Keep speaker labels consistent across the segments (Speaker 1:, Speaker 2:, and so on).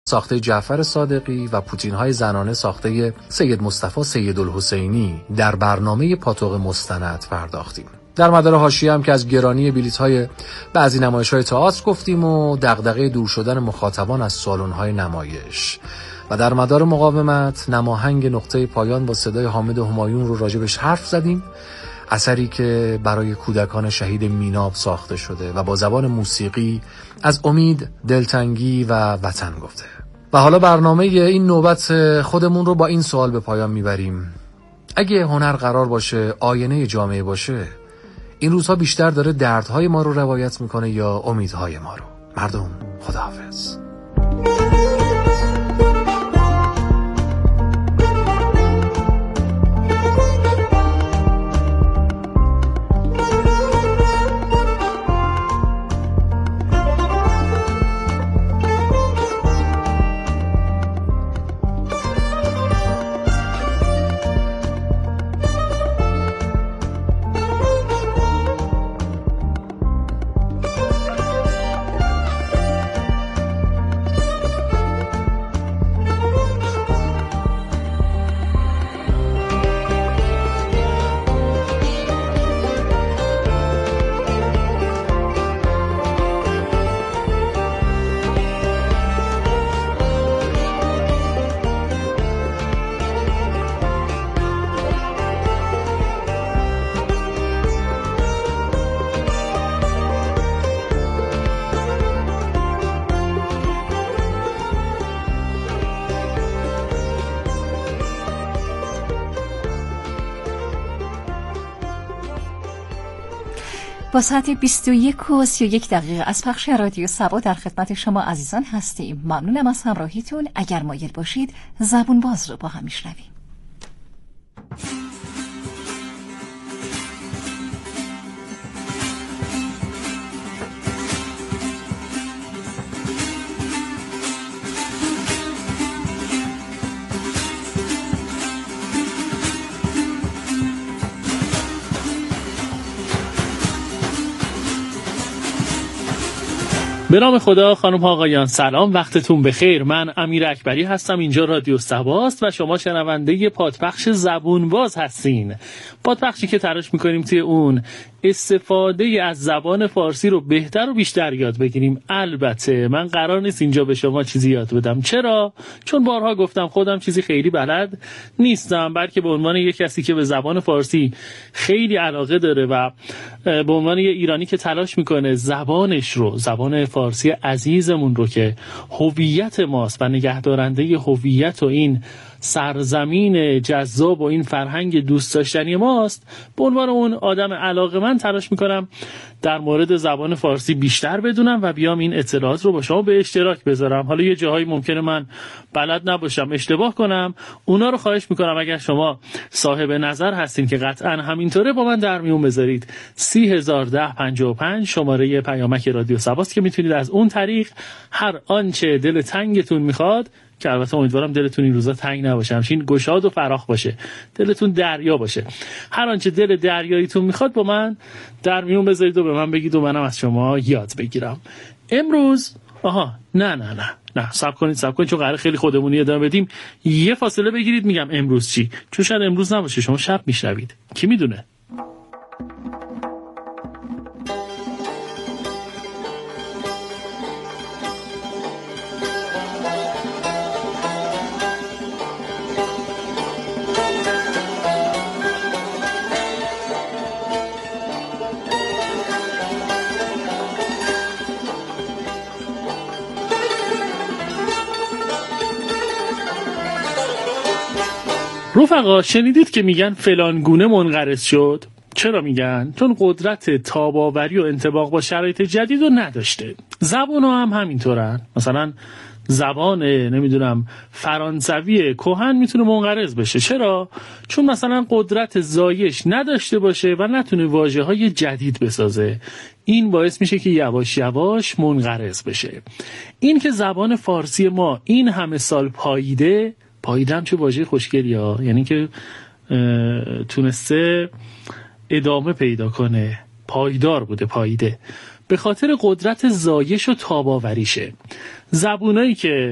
Speaker 1: ساخته جعفر صادقی و پوتین‌های زنانه ساخته سید مصطفی سیدالحسینی در برنامه پاتوق مستند پرداختیم. در مدار حاشیه هم که از گرانی بلیط‌های بعضی نمایش‌های تئاتر گفتیم و دغدغه دور شدن مخاطبان از سالن‌های نمایش و در مدار مقاومت نماهنگ نقطه پایان با صدای حامد همایون رو راجبش حرف زدیم، اثری که برای کودکان شهید میناب ساخته شده و با زبان موسیقی از امید، دلتنگی و وطن گفته. و حالا برنامه این نوبت خودمون رو با این سوال به پایان میبریم: اگه هنر قرار باشه آینه جامعه باشه، این روزها بیشتر داره دردهای ما رو روایت میکنه یا امیدهای ما رو؟ مردم، خداحافظ.
Speaker 2: با ساعت 21:31 از پخش رادیو سبا در خدمت شما عزیزان هستیم. ممنونم از همراهیتون. اگر مایل باشید زبون باز رو با هم میشنویم.
Speaker 3: به نام خدا. خانم آقایان سلام، وقتتون بخیر. من امیر اکبری هستم، اینجا رادیو سباست و شما شنونده پادپخش زبون باز هستین. پادپخشی که تلاش میکنیم توی اون استفاده از زبان فارسی رو بهتر و بیشتر یاد بگیریم. البته من قرار نیست اینجا به شما چیزی یاد بدم. چرا؟ چون بارها گفتم خودم چیزی خیلی بلد نیستم، بلکه به عنوان یک کسی که به زبان فارسی خیلی علاقه داره و به عنوان یک ایرانی که تلاش میکنه زبانش رو، زبان فارسی عزیزمون رو که هویت ماست و نگهدارنده هویت و این سرزمین جذاب و این فرهنگ دوست داشتنی ماست، به عنوان اون آدم علاقه‌مند تلاش میکنم در مورد زبان فارسی بیشتر بدونم و بیام این اطلاعات رو با شما به اشتراک بذارم. حالا یه جاهایی ممکنه من بلد نباشم، اشتباه کنم، اونا رو خواهش میکنم اگر شما صاحب نظر هستین که قطعا همینطوره با من در میون بذارید. 301055 شماره پیامک رادیو سباست که میتونید از اون طریق هر آنچه دل تنگتون میخواد، که البته امیدوارم دلتون این روزا تنگ نباشه، همچین گشاد و فراخ باشه، دلتون دریا باشه، هر آنچه دل دریاییتون میخواد با من در میون بذارید و به من بگید و منم از شما یاد بگیرم. امروز نه صبر کنید چون قراره خیلی خودمونی ادامه بدیم. یه فاصله بگیرید میگم امروز چی، چون شاید امروز نباشه، شما شب میشنوید، کی میدونه. رفقا شنیدید که میگن فلان گونه منقرض شد؟ چرا میگن؟ چون قدرت تاب‌آوری و انطباق با شرایط جدید رو نداشته. زبان هم همینطورن. مثلا زبان فرانسوی کهن میتونه منقرض بشه. چرا؟ چون مثلا قدرت زایش نداشته باشه و نتونه واژه‌های جدید بسازه. این باعث میشه که یواش یواش منقرض بشه. این که زبان فارسی ما این همه سال پاییده هم چه واژه خوشگلی ها، یعنی که تونسته ادامه پیدا کنه، پایدار بوده، پاییده، به خاطر قدرت زایش و تاب‌آوریشه. زبونایی که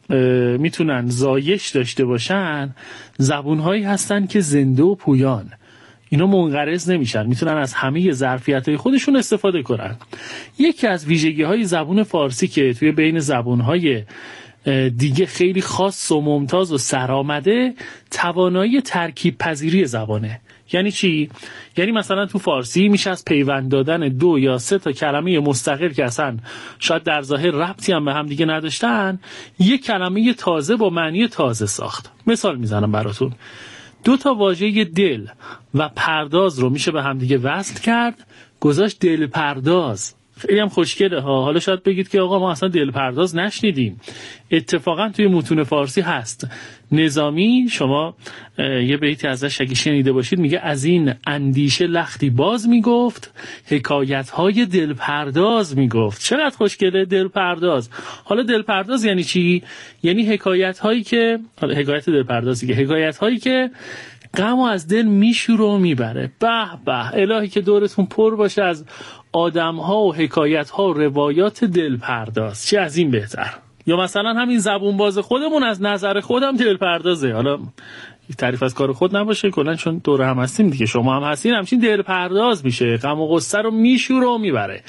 Speaker 3: میتونن زایش داشته باشن، زبونهایی هستن که زنده و پویان، اینا منقرض نمیشن، میتونن از همه ظرفیت‌های خودشون استفاده کنن. یکی از ویژگی‌های زبان فارسی که توی بین زبان‌های دیگه خیلی خاص و ممتاز و سرآمده، توانایی ترکیب پذیری زبانه. یعنی چی؟ یعنی مثلا تو فارسی میشه از پیوند دادن 2 یا 3 تا کلمه مستقل که اصلا شاید در ظاهر ربطی هم به هم دیگه نداشتن، یک کلمه تازه با معنی تازه ساخت. مثال میزنم براتون. 2 تا واژه دل و پرداز رو میشه به هم دیگه وصل کرد، گذاشت دل پرداز. خیلی هم خوشگله ها. حالا شاید بگید که آقا ما اصلا دل پرداز نشنیدیم. اتفاقا توی متون فارسی هست. نظامی، شما یه بیتی ازش اگه شنیده باشید، میگه از این اندیشه لختی باز میگفت، حکایت‌های دل پرداز میگفت. چقدر خوشگله دل پرداز. حالا دل پرداز یعنی چی؟ یعنی حکایت‌هایی که، حالا حکایت دل پرداز دیگه، حکایت‌هایی که غمو از دل میشوره و میبره. به به، الهی که دورتون پر باشه از آدم‌ها و حکایت‌ها و روایات دل پرداز. چه از این بهتر. یا مثلا همین زبون باز خودمون از نظر خودم دل پردازه. حالا تعریف از کار خود نباشه، کلا چون دور هم هستیم دیگه، شما هم هستین، همچین دل پرداز میشه، غم و غصه رو میشوره و میبره.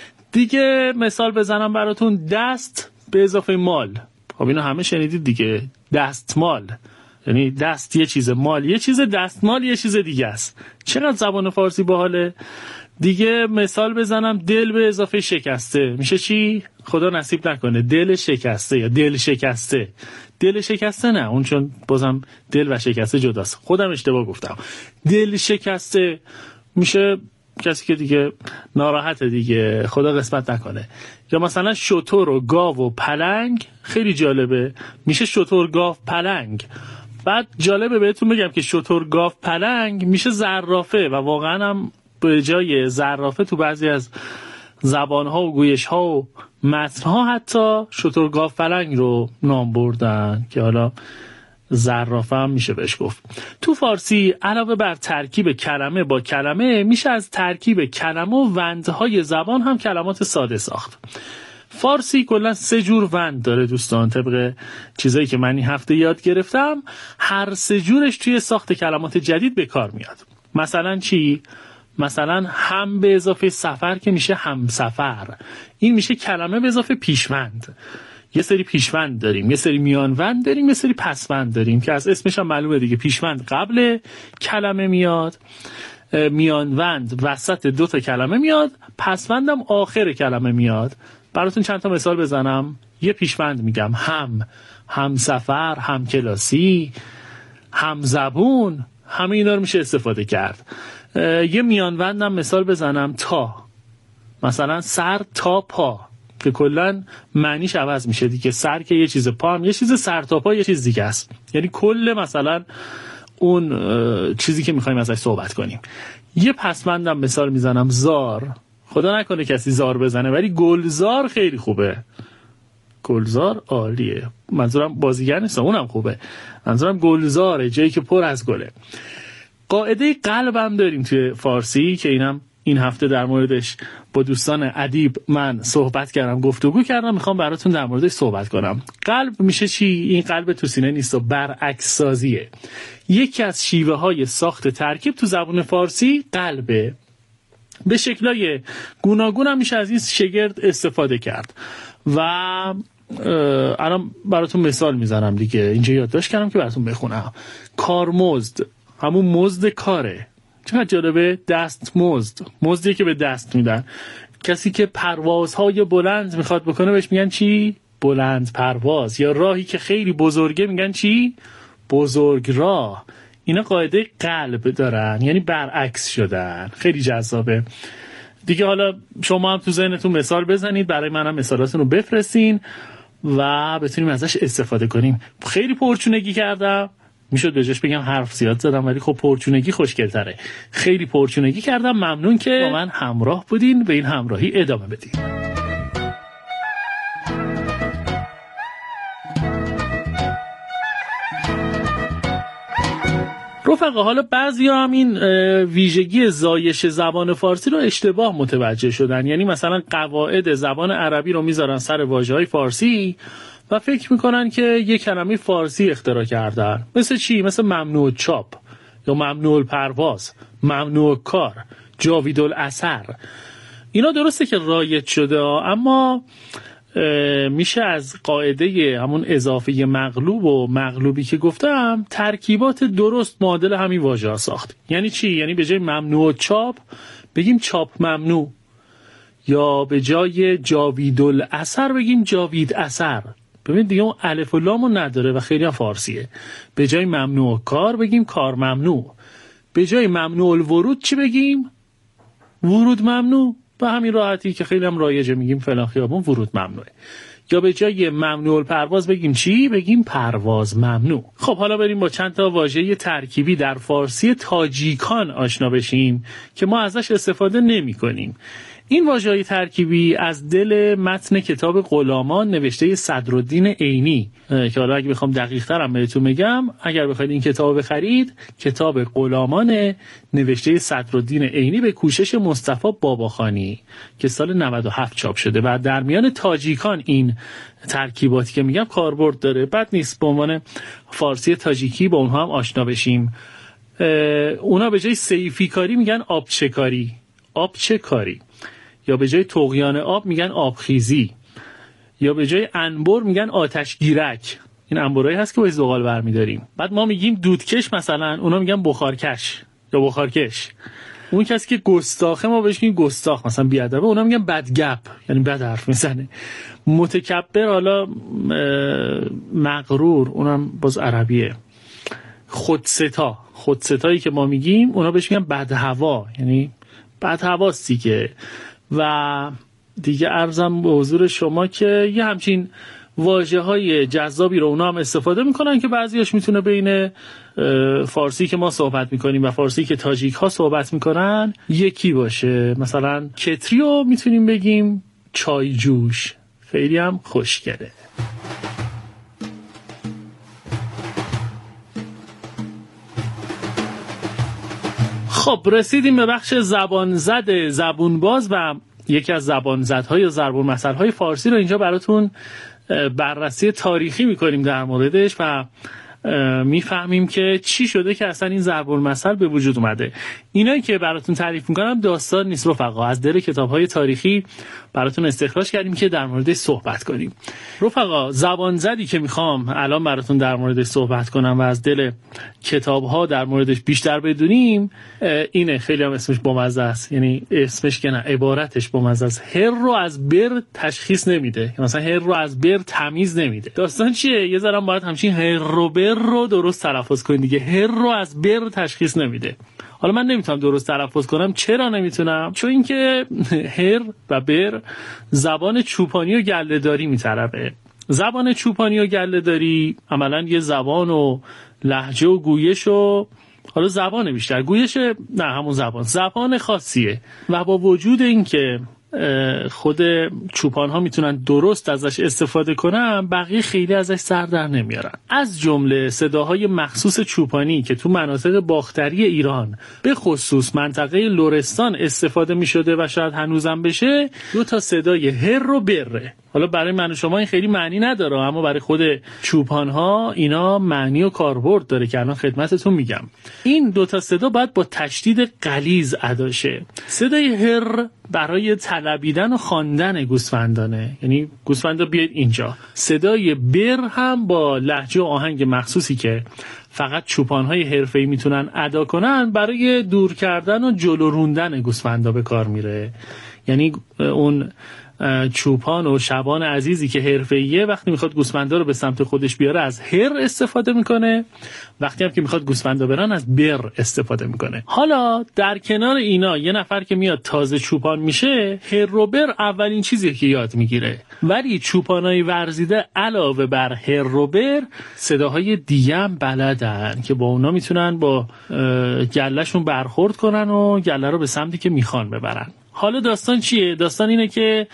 Speaker 3: دیگه مثال بزنم براتون، دست به اضافه مال. خب اینو همه شنیدید دیگه، دستمال. یعنی دست یه چیز، مال یه چیز، دستمال یه چیز دیگه است. چقدر زبان فارسی باحاله. دیگه مثال بزنم، دل به اضافه شکسته میشه چی؟ خدا نصیب نکنه دل شکسته یا دل شکسته. دل شکسته نه، اون چون بازم دل و شکسته جداست، خودم اشتباه گفتم. دل شکسته میشه کسی که دیگه ناراحته دیگه، خدا قسمت نکنه. یا مثلا شتر و گاو و پلنگ، خیلی جالبه، میشه شتر گاو پلنگ. بعد جالبه بهتون بگم که شتر گاو پلنگ میشه زرافه، و واقعا هم به جای زرافه تو بعضی از زبانها و گویشها و متنها حتی شتر گاو پلنگ رو نام بردن، که حالا زرافه هم میشه بهش گفت. تو فارسی علاوه بر ترکیب کلمه با کلمه، میشه از ترکیب کلمه و وندهای زبان هم کلمات ساده ساخت. فارسی کلا 3 جور وند داره دوستان، طبق چیزایی که من این هفته یاد گرفتم. هر 3 جورش توی ساخت کلمات جدید به کار میاد. مثلا چی؟ مثلا هم به اضافه سفر که میشه هم سفر، این میشه کلمه به اضافه پیشوند. یه سری پیشوند داریم، یه سری میانوند داریم، یه سری پسوند داریم که از اسمش هم معلومه دیگه. پیشوند قبل کلمه میاد، میانوند وسط 2 تا کلمه میاد، پسوند هم آخر کلمه میاد. براتون چند تا مثال بزنم. یه پیشوند میگم، هم سفر، هم کلاسی، هم زبون، همه اینا رو میشه استفاده کرد. یه میانوندم مثال بزنم، تا، مثلا سر تا پا، که کلا معنیش عوض میشه دیگه. سر که یه چیز، پا هم یه چیز، سر تا پا یه چیز دیگه است. یعنی کل مثلا اون چیزی که میخوایم ازش صحبت کنیم. یه پسوندم مثال میزنم، زار. خدا نکنه کسی زار بزنه، ولی گلزار خیلی خوبه. گلزار عالیه. منظورم بازیگر نیست، اونم خوبه. منظورم گلزاره، جایی که پر از گله. قاعده قلبم داریم توی فارسی که اینم این هفته در موردش با دوستان ادیب من صحبت کردم، گفتگو کردم، میخوام براتون در موردش صحبت کنم. قلب میشه چی؟ این قلب تو سینه نیست و برعکس سازیه. یکی از شیوه های ساخت ترکیب تو زبان فارسی قلبه. به شکلای گوناگون هم میشه از این شگرد استفاده کرد و الان براتون مثال میزنم دیگه، اینجا یادداشت کردم که براتون بخونم. کارمزد، همون مزد کاره. چقدر جالبه. دستمزد، مزدی که به دست میدن. کسی که پروازهای بلند میخواد بکنه بهش میگن چی؟ بلند پرواز. یا راهی که خیلی بزرگه میگن چی؟ بزرگ راه. اینا قاعده قلب دارن، یعنی برعکس شدن. خیلی جذابه دیگه. حالا شما هم تو ذهنتون مثال بزنید، برای منم مثالاتون رو بفرستین و بتونیم ازش استفاده کنیم. خیلی پرچونگی کردم، میشد به جاش بگم حرف زیاد زدم، ولی خب پرچونگی خوشگل‌تره. خیلی پرچونگی کردم. ممنون که با من همراه بودین، به این همراهی ادامه بدین. رفقا، حالا بعضیا هم این ویژگی زایش زبان فارسی رو اشتباه متوجه شدن. یعنی مثلا قواعد زبان عربی رو میذارن سر واژه‌های فارسی و فکر میکنن که یه کلمه فارسی اختراع کردن. مثل چی؟ مثل ممنوع چاپ یا ممنوع پرواز، ممنوع کار، جاوید الاثر. اینا درسته که رایج شده، اما میشه از قاعده همون اضافه مغلوب و مغلوبی که گفتم ترکیبات درست معادل همین واژه ها ساخت. یعنی چی؟ یعنی به جای ممنوع چاپ بگیم چاپ ممنوع، یا به جای جاوید الاثر بگیم جاوید اثر. ببین دیگه اون الف و لامو نداره و خیلی هم فارسیه. به جای ممنوع کار بگیم کار ممنوع. به جای ممنوع الورود چی بگیم؟ ورود ممنوع. به همین راحتی که خیلی هم رایجه میگیم فلان خیابون ورود ممنوعه. یا به جای ممنوع الپرواز بگیم چی؟ بگیم پرواز ممنوع. خب حالا بریم با چند تا واژه ترکیبی در فارسی تاجیکان آشنا بشیم که ما ازش استفاده نمی کنیم. این واژه‌های ترکیبی از دل متن کتاب غلامان نوشته صدرالدین عینی که حالا اگه بخوام دقیق‌تر هم بهتون بگم، اگر بخواید این کتاب بخرید، کتاب غلامان نوشته صدرالدین عینی به کوشش مصطفی باباخانی که سال 97 چاپ شده و در میان تاجیکان این ترکیباتی که میگم کاربرد داره. بد نیست به عنوان فارسی تاجیکی با اونها هم آشنا بشیم. اونا به جای سیفی کاری میگن آبچکاری، آبچکاری. یا به جای طغیان آب میگن آبخیزی، یا به جای انبر میگن آتشگیرک. این انبرایی هست که با زغال برمی‌داریم. بعد ما میگیم دودکش مثلا، اونا میگن بخارکش یا بخارکش. اون کسی که گستاخه ما بهش میگیم گستاخ، مثلا بیادبه، اونا میگن بدگپ، یعنی بد حرف میزنه. متکبر حالا مغرور، اونم باز عربیه. خودستا، خودستایی که ما میگیم اونا بهش میگن بدهوا، یعنی بدهواستی که. و دیگه عرضم به حضور شما که یه همچین واژه‌های جذابی رو اونا هم استفاده میکنن که بعضیاش میتونه بین فارسی که ما صحبت میکنیم و فارسی که تاجیک ها صحبت میکنن یکی باشه. مثلا کتریو میتونیم بگیم چای جوش، خیلی هم خوشگله. خب رسیدیم به بخش زبانزد زبونباز و یکی از زبانزدهای یا ضرب المثل‌های فارسی رو اینجا براتون بررسی تاریخی میکنیم در موردش و میفهمیم که چی شده که اصلا این ضرب المثل به وجود اومده. اینایی که براتون تعریف میکنم داستان نیست رفقا، از دل کتاب‌های تاریخی براتون استخراج کردیم که در موردش صحبت کنیم. رفقا زبانزدی که میخوام الان براتون در موردش صحبت کنم و از دل کتاب‌ها در موردش بیشتر بدونیم اینه. خیلی هم اسمش بامزه است، یعنی اسمش که نه، عبارتش بامزه است. هر رو از بر تشخیص نمیده، مثلا هر رو از بر تمیز نمیده. داستان چیه؟ یه ذره باید همچین هر رو بر رو درست تلفظ کنید دیگه. هر رو از بر تشخیص نمیده. حالا من نمیتونم درست تلفظ کنم. چرا نمیتونم؟ چون اینکه هر و بر زبان چوپانی و گله‌داری میطلبه. زبان چوپانی و گله‌داری عملاً یه زبان و لهجه و گویش و حالا زبان بیشتر گویش نه همون زبان خاصیه و با وجود اینکه خود چوپان ها میتونن درست ازش استفاده کنن، بقیه خیلی ازش سر در نمیارن. از جمله صداهای مخصوص چوپانی که تو مناطق باختری ایران به خصوص منطقه لرستان استفاده میشده و شاید هنوزم بشه، 2 صدای هر و بره. حالا برای من و شما این خیلی معنی نداره، اما برای خود چوپان ها اینا معنی و کاربرد داره که الان خدمتتون میگم. این 2 صدا باید با تشدید غلیظ ادا شه. صدای هر برای طلبیدن و خواندن گوسفندانه، یعنی گوسفندا بیاید اینجا. صدای بر هم با لهجه و آهنگ مخصوصی که فقط چوپان‌های حرفه‌ای میتونن ادا کنن برای دور کردن و جلو روندن گوسفندا به کار میره. یعنی اون چوپان و شبان عزیزی که حرفه‌ایه وقتی میخواد گوسفندا رو به سمت خودش بیاره از هر استفاده میکنه، وقتی هم که میخواد گوسفندا برن از بر استفاده میکنه. حالا در کنار اینا یه نفر که میاد تازه چوپان میشه، هر و بر اولین چیزی که یاد میگیره. ولی چوپانای ورزیده علاوه بر هر و بر صداهای دیگه هم بلدن که با اونا میتونن با گله‌شون برخورد کنن و گله رو به سمتی که میخوان ببرن. حالا داستان چیه؟ داستان اینه که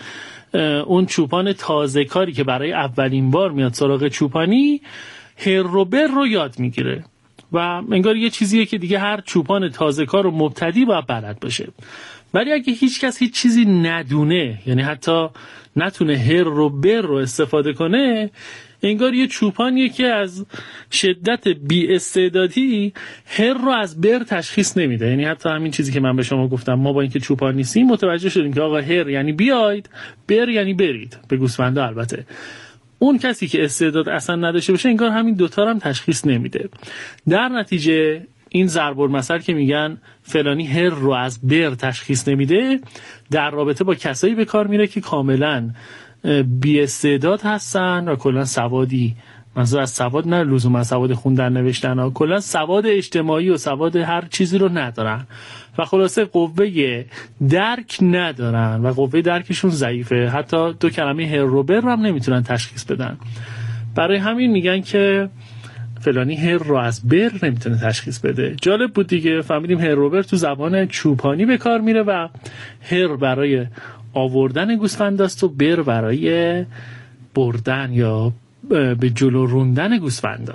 Speaker 3: اون چوپان تازه کاری که برای اولین بار میاد سراغ چوپانی، هر و بر رو یاد میگیره و انگار یه چیزیه که دیگه هر چوپان تازه کار و مبتدی باید بلد باشه. ولی اگه هیچ کس هیچ چیزی ندونه، یعنی حتی نتونه هر و بر رو استفاده کنه، انگار یه چوپانیه که از شدت بی استعدادی هر رو از بر تشخیص نمیده. یعنی حتی همین چیزی که من به شما گفتم، ما با اینکه چوپان نیستیم متوجه شدیم که آقا هر یعنی بیاید، بر یعنی برید، به گوسفندا البته. اون کسی که استعداد اصلا نداشته باشه انگار همین دوتا رو هم تشخیص نمیده. در نتیجه این ضرب المثل که میگن فلانی هر رو از بر تشخیص نمیده، در رابطه با کسایی به کار میره که کاملا بی استعداد هستن و کلا سوادی، منظور از سواد نه لزوما سواد خوندن نوشتن ها، کلا سواد اجتماعی و سواد هر چیزی رو ندارن و خلاصه قوه درک ندارن و قوه درکشون ضعیفه. حتی دو کلمه هر و بر هم نمیتونن تشخیص بدن. برای همین میگن که فلانی هر رو از بر نمیتونه تشخیص بده. جالب بود دیگه، فهمیدیم هر و بر تو زبان چوپانی به کار میره و هر برای آوردن گوسفنداست و بر برای بردن یا به جلو روندن گوسفندا.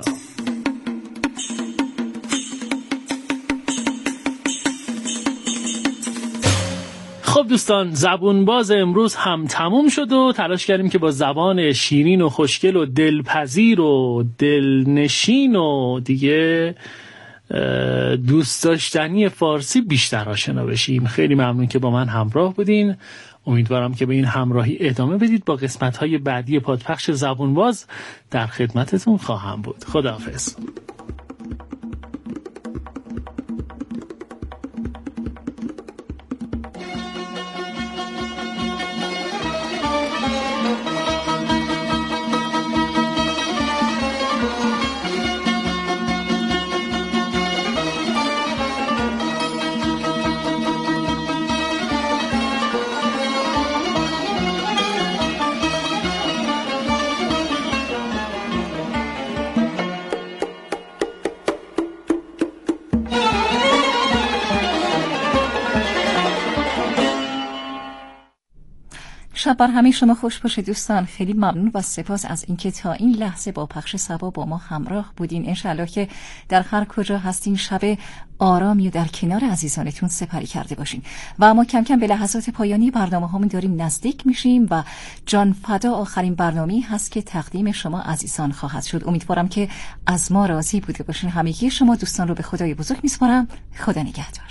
Speaker 3: خب دوستان، زبون باز امروز هم تموم شد و تلاش کردیم که با زبان شیرین و خوشگل و دلپذیر و دلنشین و دیگه دوست داشتنی فارسی بیشتر آشنا بشیم. خیلی ممنون که با من همراه بودین. امیدوارم که به این همراهی ادامه بدید. با قسمت‌های بعدی پادپخش زبون باز در خدمتتون خواهم بود. خداحافظ.
Speaker 2: شب بر همه شما خوش باشه دوستان. خیلی ممنون و سپاس از اینکه تا این لحظه با پخش صبا با ما همراه بودین. انشالله که در هر کجا هستین شب آرامی و در کنار عزیزانتون سپری کرده باشین. و اما کم کم به لحظات پایانی برنامه هامون داریم نزدیک میشیم و جان فدا آخرین برنامه‌ای هست که تقدیم شما عزیزان خواهد شد. امیدوارم که از ما راضی بوده باشین. همگی شما دوستان رو به خدای بزرگ میسپارم. خدا نگهدار.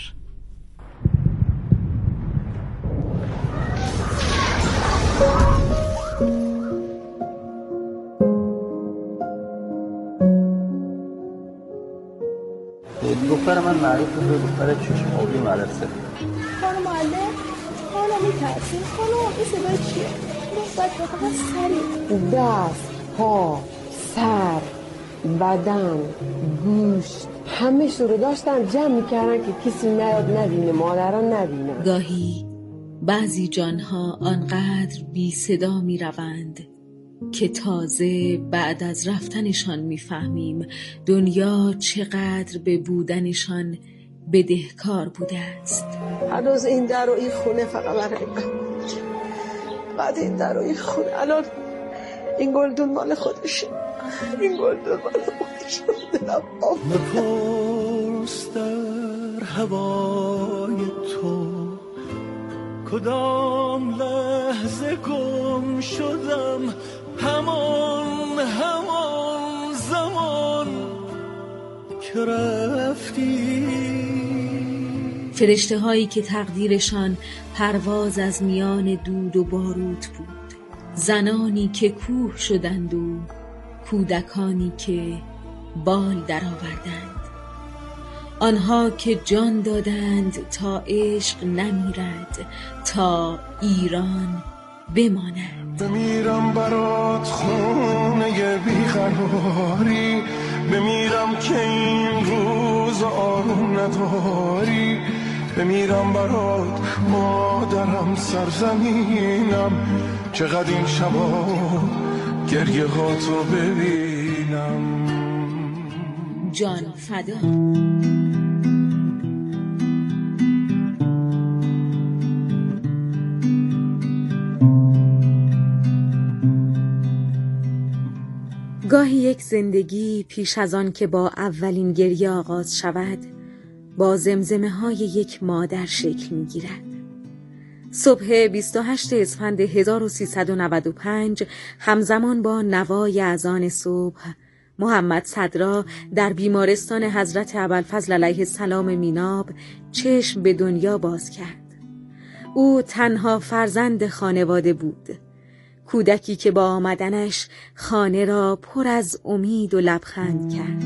Speaker 4: دختر من معروف به دختر چشم آبی مدرسه.
Speaker 5: خانم معلم، حالا میترسیم. خانم این صدای چیه؟ باید فقط سری
Speaker 6: دست، پا، سر، بدن، گوشت همه رو داشتن جمع میکردن که کسی نیاد نبینه، مادران نبینن.
Speaker 7: گاهی بعضی جانها آنقدر بی صدا می روند که تازه بعد از رفتنشان میفهمیم دنیا چقدر به بودنشان بدهکار بوده است.
Speaker 6: هنوز این در و این خونه فقط برای من، بعد این در و این خونه الان این گلدون مال خودشه، این گلدون مال خودشه. دلم
Speaker 8: نپرس در هوای تو کدام لحظه گم شدم، همان زمان که رفتی.
Speaker 7: فرشته هایی که تقدیرشان پرواز از میان دود و باروت بود، زنانی که کوه شدند و کودکانی که بال درآوردند، آنها که جان دادند تا عشق نمیرد، تا ایران بماند.
Speaker 8: بمیرم برات خونه بیقراری، بمیرم که این روز آروم نداری، بمیرم برات مادرم سرزمینم، چقدر این شبا گریه هاتو ببینم.
Speaker 7: جان فدا. گاهی یک زندگی پیش از آن که با اولین گریه آغاز شود با زمزمه های یک مادر شکل می گیرد. صبح 28 اسفند 1395 همزمان با نوای اذان صبح، محمد صدرا در بیمارستان حضرت ابوالفضل علیه السلام میناب چشم به دنیا باز کرد. او تنها فرزند خانواده بود، کودکی که با آمدنش خانه را پر از امید و لبخند کرد.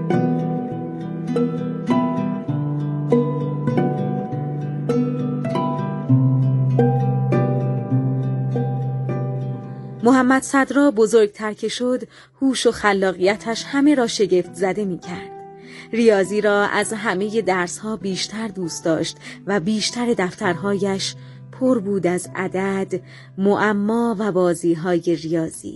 Speaker 7: محمد صدرا بزرگتر که شد، هوش و خلاقیتش همه را شگفت زده می کرد. ریاضی را از همه درسها بیشتر دوست داشت و بیشتر دفترهایش پر بود از عدد، معما و بازی‌های ریاضی.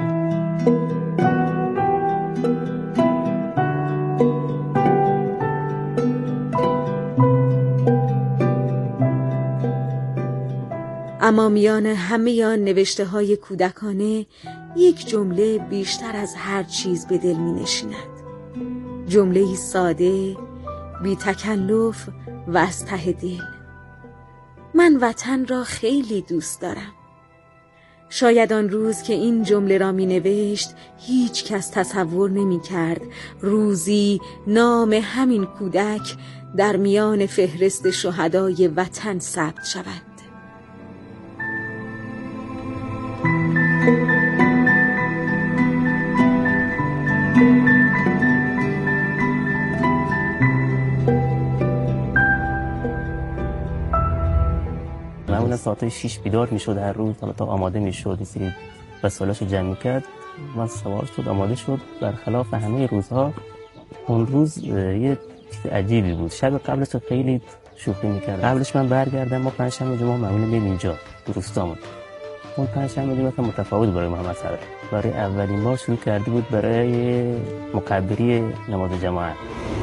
Speaker 7: اما میان همه آن نوشته‌های کودکانه یک جمله بیشتر از هر چیز به دل می‌نشیند. جمله‌ای ساده، بی تکلف و از ته دل. من وطن را خیلی دوست دارم. شاید آن روز که این جمله را می‌نوشت هیچ کس تصور نمی‌کرد روزی نام همین کودک در میان فهرست شهدای وطن ثبت شود.
Speaker 9: معمولا ساعت 6 بیدار میشد هر روز، تا آماده میشد، یه سری وسایلاشو جمع میکرد. من سوار شد، آماده شد. برخلاف همه روزها اون روز یه چیز عجیبی بود. شب قبلش خیلی شوخی میکرد. قبلش من برگردم، ما پنجشنبه جمعه معمولا میریم اینجا تو روستامون. اون پنجشنبه جمعه مثلا متفاوت برای محمد صدرا. برای اولین بار شروع کرده بود برای مکبری نماز جماعت.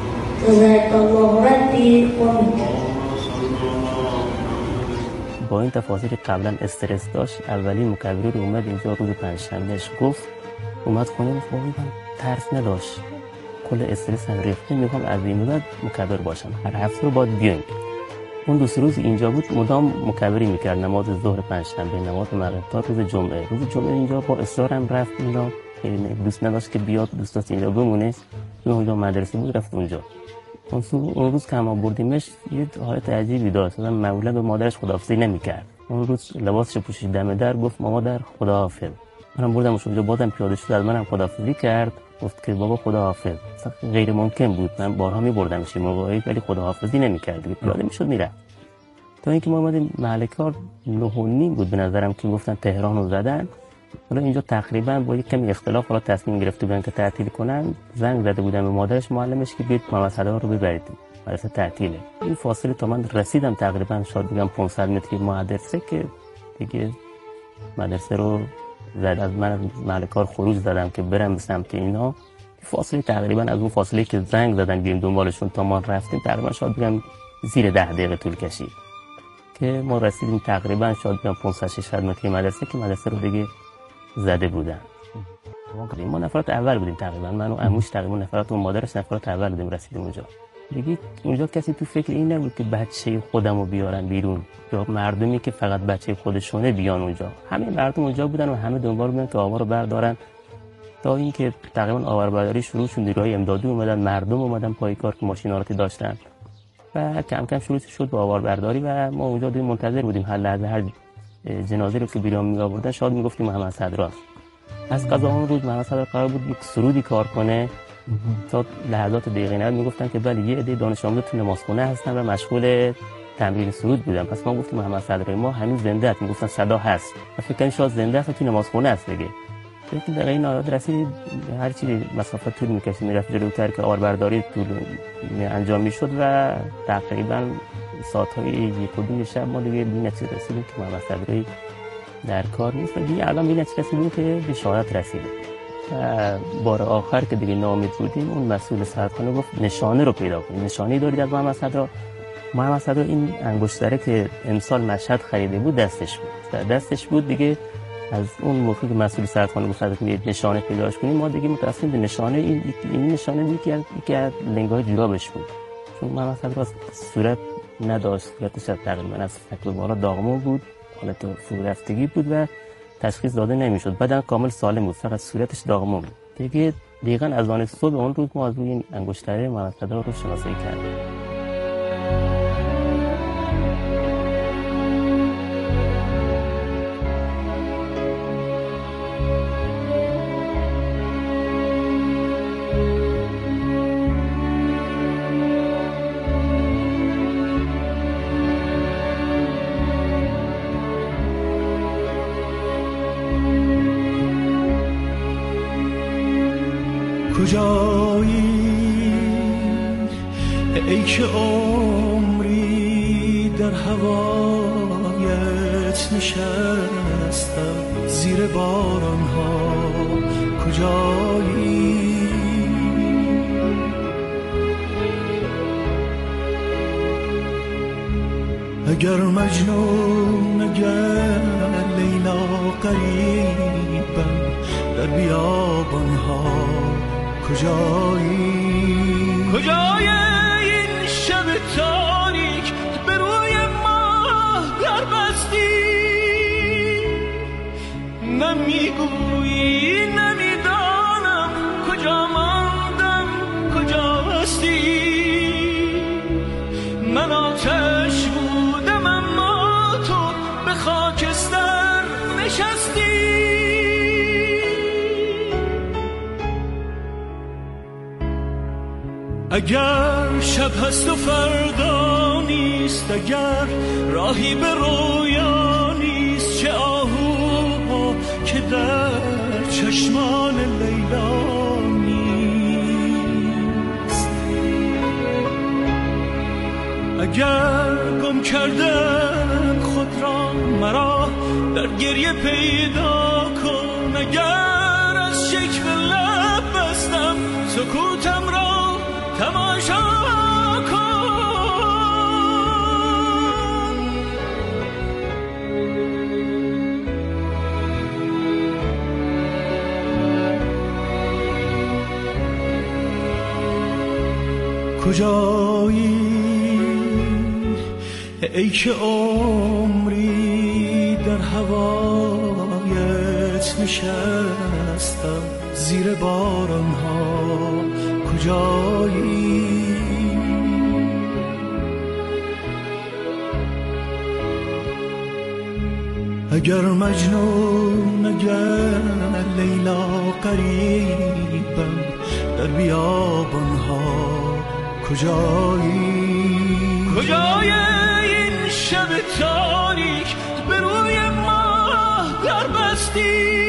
Speaker 9: با این تفاصیل قبلا استرس داشت. اولین مکبری رو اومد اینجا روز پنجشنبهش گفت، اومد خونه خوابیدم، ترس نداشت، کل استرس هم ریخته، میگم از این بعد مکبر باشم، هر هفته رو باید بیایم. اون دو سه روز اینجا بود، مدام مکبری میکرد، نماز ظهر پنجشنبه، نماز مغرب تا روز جمعه. روز جمعه اینجا با اصرارم رفت اینجا، خیلی دوست نداشت که بیاد، دوست داشت اینجا بمونه. اونجا مدرسه بود، رفت اونجا. اون روز که ما بردیمش یه حالت عجیبی داشت. مثلا معمولا به مادرش خداحافظی نمیکرد. اون روز لباسش پوشید دم در، گفت مادر خداحافظ. منم بردمش اونجا، بازم پیاده شد از منم خداحافظی کرد، گفت که بابا خداحافظ. غیر ممکن بود، من بارها میبردمش این موقعی، ولی خداحافظی نمیکرد، پیاده میشد میره. تا اینکه ما اومدیم محل کار 9:30 بود به نظرم که گفتن تهران رو زدن. حالا اینجا تقریبا با یک کمی اختلاف حالا تصمیم گرفته بودن که تعطیل کنن. زنگ زده بودن به مادرش معلمش که بیاید محمد صدرا رو ببرید، مدرسه تعطیله. این فاصله تا من رسیدم تقریبا شاید بگم 500 متری مدرسه، که دیگه مدرسه رو زد. از من محل کار خروج زدم که برم به سمت اینا. فاصله تقریبا از اون فاصله که زنگ زدن بیایم دنبالشون تا ما رفتیم تقریبا شاید بگم زیر 10 دقیقه طول کشید که ما رسیدیم. تقریبا شاید بگم 500-600 متری مدرسه که مدرسه رو دیگه زده بودن. ما نفرات اول بودیم تقریبا، من و عموش تقریبا نفرات و مادرش نفرات اول بودیم رسیدیم اونجا. دیگه اونجا کسی تو فکر این نبود که بچه خودمو بیارن بیرون یا مردمی که فقط بچه خودشونه بیان اونجا. همه مردم اونجا بودن و همه دنبال بودن که آوا رو بردارن. تا اینکه تقریبا آواربرداری شروع شد، نیروهای امدادی اومدن، مردم اومدن پای کار که ماشینالاتی داشتن و کم کم شروع شد به آواربرداری و ما اونجا دیگه منتظر بودیم هر لحظه هر جنازه رو که بیرون می‌آوردن شاید میگفتیم محمد صدرا. از قضا اون روز محمد صدرا قرار بود یک سرودی کار کنه. تا لحظات دقیقه بعد میگفتن که بله یه عده دانش آموز تو نمازخونه هستن و مشغول تمرین سرود بودن. پس ما گفتیم محمد صدرا ما هنوز زنده است. میگفتن صدا هست و فکر کنم شاید زنده است تو نمازخونه است دیگه. فکر دقیقه این آیات رسید، هر چی مسافت طول می‌کشید میرفت جلوتر که آواربرداری طول انجام میشد و تقریبا ساعت‌های 1-2 شب ما دیگه به نتیجه رسیدیم که محمد صدرا در کار نیست و دیگه الان به نتیجه رسیدیم که به شهادت رسیده. و بار آخر که دیگه ناامید بودیم اون مسئول سردخانه گفت نشانه رو پیدا کنید. نشانه دارید از محمد صدرا؟ محمد صدرا این انگشتره که امسال مشهد خریده بود دستش بود دیگه. از اون موقعی که مسئول سردخانه گفت که نشانه پیداش کنیم ما دیگه متأسفانه به نشانه این نشانه یکی از لنگ‌های جورابش بود، چون محمد صدرا صورت نداشت. صورتش تقریبا از سقف بالا داغمو بود، حالت فرو رفتگی بود و تشخیص داده نمیشد. بدن کامل سالم بود، فقط صورتش داغمو بود. دیگه دقیقاً از آن صبح اون روز ما از روی این انگشتره محمدصدرا رو شناسایی کردیم.
Speaker 8: کجایی ای که عمری در هوایت نشستم زیر باران ها؟ کجایی اگر مجنون اگر لیلا قریبم در بیابان ها؟ کجای این شب تاریک به روی ماه در بستی؟ نمیگویی نمیدانم کجا ماندم کجا هستی. من آتش بودم اما تو به خاکستر نشستی. اگر شب هست و فردا نیست، اگر راهی به رویا نیست، چه آهوها که در چشمان لیلا نیست. اگر گم کردم خود را مرا در گریه پیدا کن. اگر از شکوه لب بستم سکوتم را تماشا کن. کجایی ای که عمری در هوایت نشستم زیر باران ها؟ کجایی اگر مجنون اگر لیلا قریبم در بیابان ها؟ کجای این شب تاریک به روی ماه در بستی؟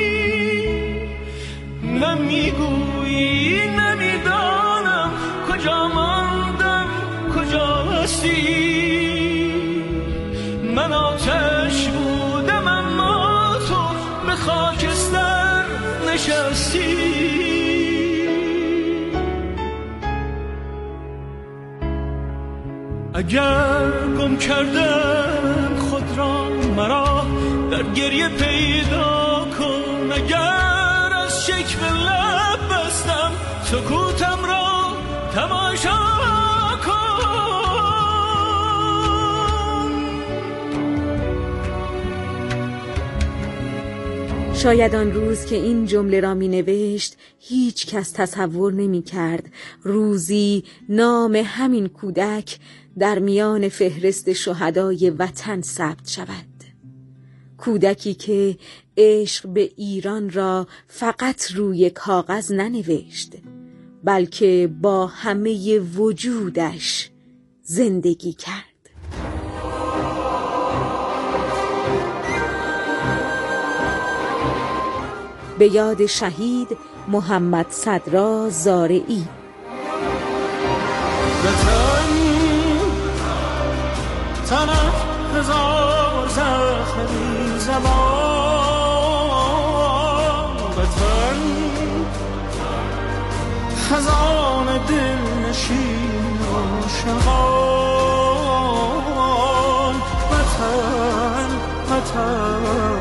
Speaker 8: نمیگویی نمیدانم کجا ماندم کجا هستی. من آتش بودم اما تو به خاکستر نشستی. اگر گم کردم خود را مرا در گریه پیدا کن. اگر از شکوه لب بستم سکوتم را تماشا کن.
Speaker 7: شاید آن روز که این جمله را می نوشت هیچ کس تصور نمی کرد روزی نام همین کودک در میان فهرست شهدای وطن ثبت شود. کودکی که عشق به ایران را فقط روی کاغذ ننوشت، بلکه با همه وجودش زندگی کرد. به یاد شهید محمدصدرا زارعی.
Speaker 8: تنت هزار زخمی زمان، وطن خزان دل نشین و شغال. وطن